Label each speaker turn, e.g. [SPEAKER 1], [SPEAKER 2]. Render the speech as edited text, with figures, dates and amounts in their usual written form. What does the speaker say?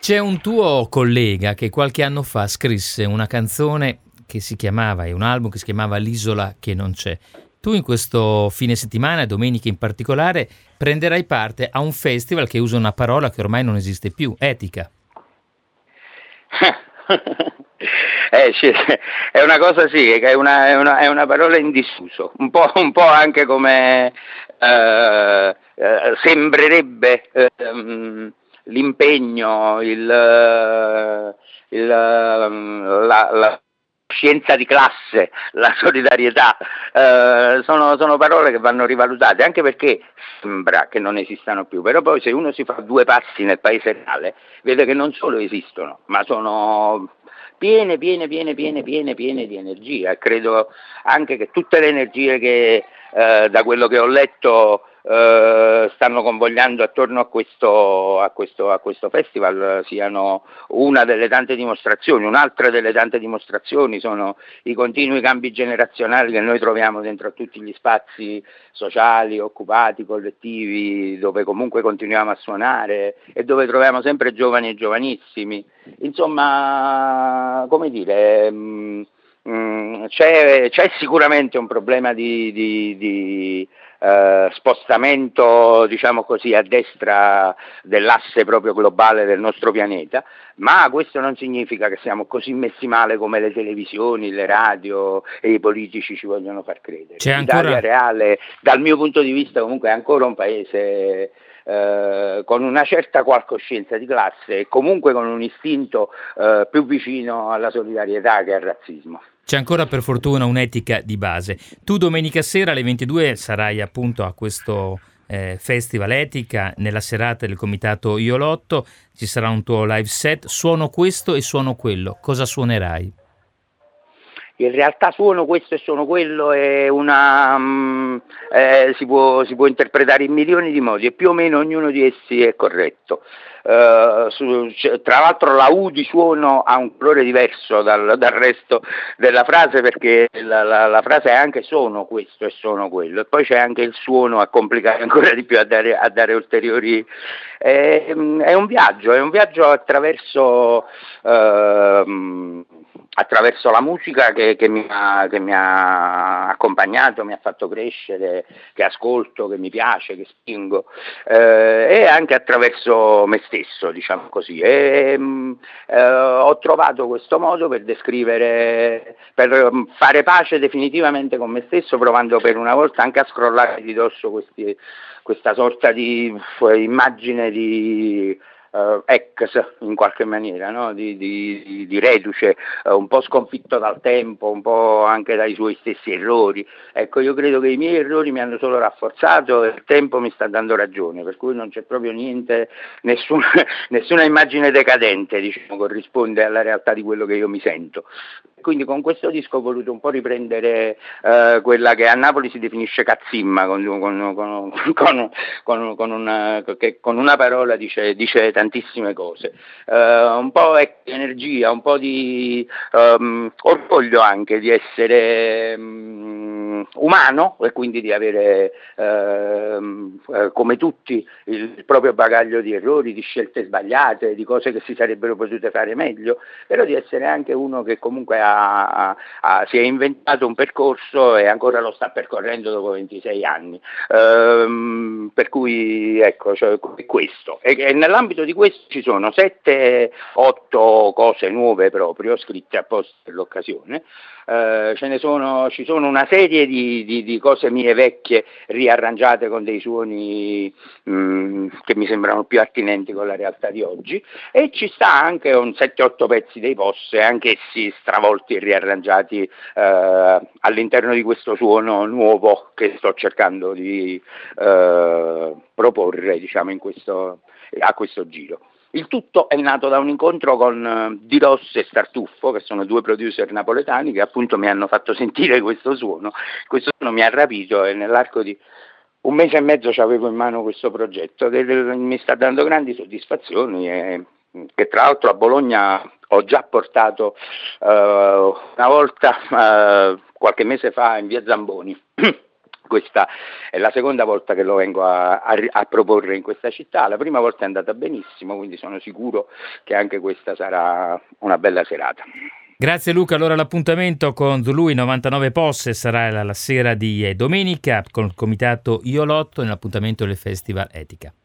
[SPEAKER 1] C'è un tuo collega che qualche anno fa scrisse una canzone che si chiamava, e un album che si chiamava L'isola che non c'è. Tu in questo fine settimana, domenica in particolare, prenderai parte a un festival che usa una parola che ormai non esiste più, etica.
[SPEAKER 2] È una cosa sì, che è una parola in disuso, un po' anche come sembrerebbe l'impegno, la scienza di classe, la solidarietà, sono parole che vanno rivalutate, anche perché sembra che non esistano più, però poi se uno si fa due passi nel paese reale, vede che non solo esistono, ma sono piene di energia, e credo anche che tutte le energie che da quello che ho letto stanno convogliando attorno a questo festival siano una delle tante dimostrazioni. Un'altra delle tante dimostrazioni sono i continui cambi generazionali che noi troviamo dentro a tutti gli spazi sociali, occupati, collettivi, dove comunque continuiamo a suonare e dove troviamo sempre giovani e giovanissimi. Insomma, come dire, c'è sicuramente un problema di spostamento, diciamo così, a destra dell'asse proprio globale del nostro pianeta, ma questo non significa che siamo così messi male come le televisioni, le radio e i politici ci vogliono far credere.
[SPEAKER 1] C'è
[SPEAKER 2] L'Italia
[SPEAKER 1] ancora...
[SPEAKER 2] reale, dal mio punto di vista, comunque è ancora un paese con una certa qual coscienza di classe e comunque con un istinto più vicino alla solidarietà che al razzismo.
[SPEAKER 1] C'è ancora per fortuna un'etica di base. Tu domenica sera alle 22 sarai appunto a questo festival Etica, nella serata del comitato Io Lotto, ci sarà un tuo live set, suono questo e suono quello. Cosa suonerai?
[SPEAKER 2] In realtà suono questo e suono quello è si può interpretare in milioni di modi e più o meno ognuno di essi è corretto. Tra l'altro la U di suono ha un colore diverso dal resto della frase, perché la frase è anche sono questo e sono quello, e poi c'è anche il suono a complicare ancora di più, a dare ulteriori. È un viaggio attraverso la musica che mi ha accompagnato, mi ha fatto crescere, che ascolto, che mi piace, che spingo, e anche attraverso me stesso, diciamo così. Ho trovato questo modo per descrivere, per fare pace definitivamente con me stesso, provando per una volta anche a scrollare di dosso questa sorta di immagine di ex, in qualche maniera, no? di reduce, un po' sconfitto dal tempo, un po' anche dai suoi stessi errori. Ecco, io credo che i miei errori mi hanno solo rafforzato e il tempo mi sta dando ragione, per cui non c'è proprio niente, nessuna immagine decadente, diciamo, corrisponde alla realtà di quello che io mi sento. Quindi con questo disco ho voluto un po' riprendere quella che a Napoli si definisce cazzimma, che con una parola dice tantissime cose, un po' energia, un po' di orgoglio anche di essere umano e quindi di avere come tutti il proprio bagaglio di errori, di scelte sbagliate, di cose che si sarebbero potute fare meglio, però di essere anche uno che comunque si è inventato un percorso e ancora lo sta percorrendo dopo 26 anni, per cui ecco, cioè, questo, e nell'ambito di questo ci sono 7-8 cose nuove proprio scritte apposta per l'occasione. Ci sono una serie di cose mie vecchie riarrangiate con dei suoni che mi sembrano più attinenti con la realtà di oggi, e ci sta anche un 7-8 pezzi dei Posse, anch'essi stravolti e riarrangiati all'interno di questo suono nuovo che sto cercando di proporre, diciamo, a questo giro. Il tutto è nato da un incontro con Di Ross e Startuffo, che sono due producer napoletani che appunto mi hanno fatto sentire questo suono. Questo suono mi ha rapito e nell'arco di un mese e mezzo avevo in mano questo progetto che mi sta dando grandi soddisfazioni, e che tra l'altro a Bologna ho già portato una volta qualche mese fa in via Zamboni. questa è la seconda volta che lo vengo a proporre in questa città. La prima volta è andata benissimo, quindi sono sicuro che anche questa sarà una bella serata.
[SPEAKER 1] Grazie Luca, allora l'appuntamento con Zulù 99 Posse sarà la sera di domenica con il comitato Io Lotto nell'appuntamento del Festival Etica.